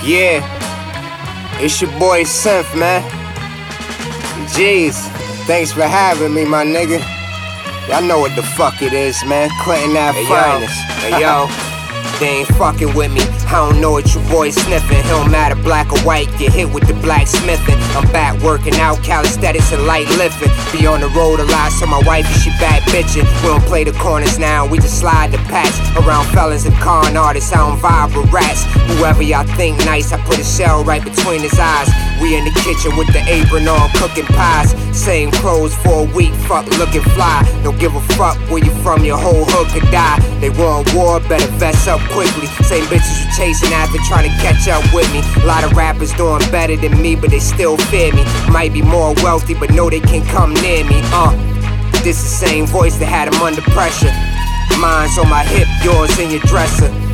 Yeah, it's your boy Synth, man. Jeez, thanks for having me, my nigga. Y'all know what the fuck it is, man. Clinton Ave finest. Hey yo, they ain't fucking with me. I don't know what your boy sniffing. It don't matter black or white, get hit with the blacksmithing. I'm back working out, calisthenics and light lifting. Be on the road a lot, so my wife she back bitching. We don't play the corners now, we just slide the patch. Around fellas and con artists, I don't vibe with rats. Whoever y'all think nice, I put a shell right between his eyes. We in the kitchen with the apron on, cooking pies. Same clothes for a week, fuck looking fly. Don't give a fuck where you from, your whole hood could die. They want war, better vest up quickly. Same bitches you chasing after trying to catch up with me. A lot of rappers doing better than me, but they still fear me. Might be more wealthy, but know they can't come near me. This the same voice that had them under pressure. Mine's on my hip, yours in your dresser.